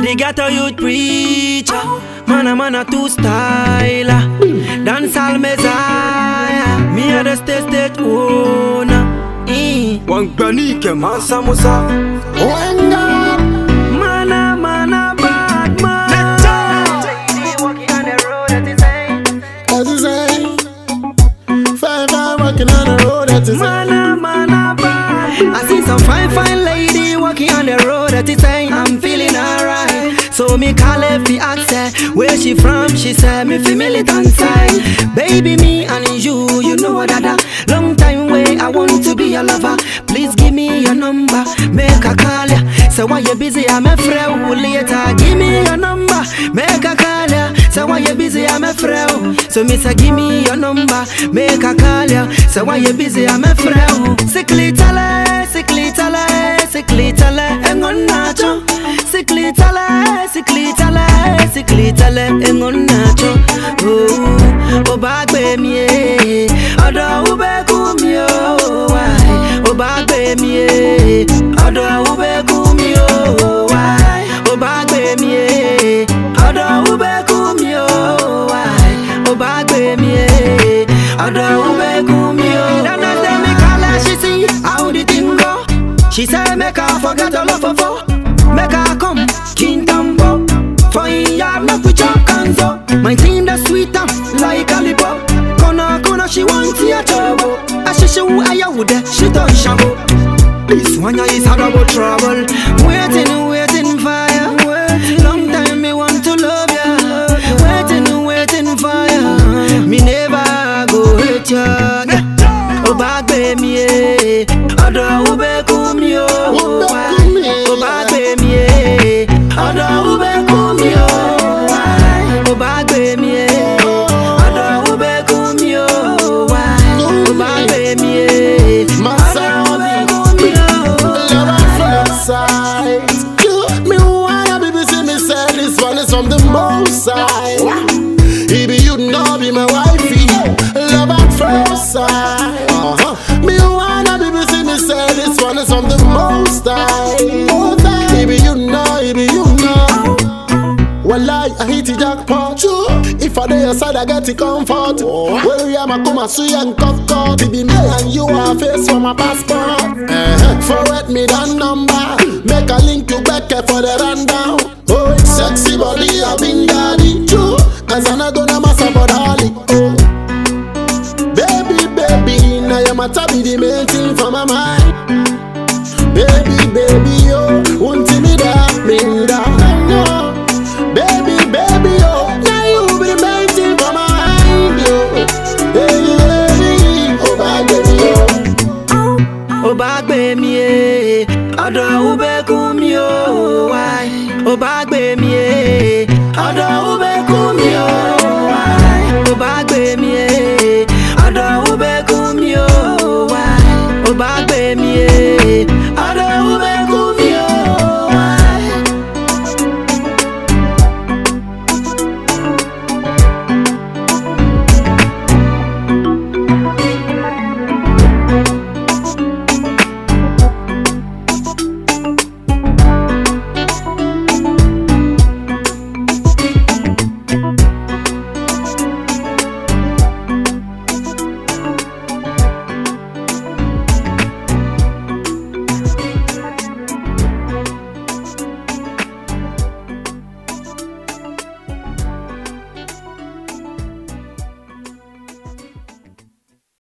the ghetto youth preacher. Man, two styler. Dance all messiah. Me a the stage owner. One Banike man samosa. Mana bad man. Walking on the road that is saying. As you say, 5 walking on the road that is Mana bad. I see some fine lady walking on the road that is saying I'm feeling alright. So me call her fi ask her where she from. She said me fi militant side. Baby me and you know what that long time way I want to be your lover. Please give me your number, make a call ya. So why you busy? I'm a friend later. Give me your number, make a call ya. So why you busy? I'm a friend. So me say give me your number, make a call ya. So why you busy? I'm a friend. Sickly tale, engon nacho. Sickly tale, engon nacho. Oh, bagbe mi, odo ube kumio. Oh, bagbe mi, odo ube kumio. Oh, bagbe mi, odo ube kumio. Oh, bagbe mi, odo ube kumio. Then I tell me color she see how the thing go. She say make her forget all of her. Make her come Kintambo. For in yard make we chop kanzo. My team the sweeter like a lollipop. Kona she want ya trouble. Ashe who I would she don't shamble. This one is hard about trouble. Waiting for ya. Long time me want to love ya. Waiting for ya. Me never go hate ya. Oh bagbe mi, odo ube kumio. Oh bagbe mi, odo ube kumio. Oh bagbe mi, odo ube kumio. Oh bagbe mi, odo ube kumio. Me wanna be see me say this one is from the most side. He be you know be my wifey. Love at first sight. Me wanna be see me say this one is from the most side. He be you know. Well, I hit the jackpot. If I dey aside, I get the comfort. Well, we are my come sweet and cocked. It be me and you are face for my passport. Forward me that number. Make a link to back for the rundown. Oh, sexy body, I've been daddy too. Cause I'm not gonna mess up on Holly. Oh, baby, now your matter be the main thing for my mind. Baby, oh, won't see me that, me down. Baby, oh, now you be the main thing for my mind, yo. Baby, oh, baby, oh. Oh bagbe mi, odo ube kumio. Oh bagbe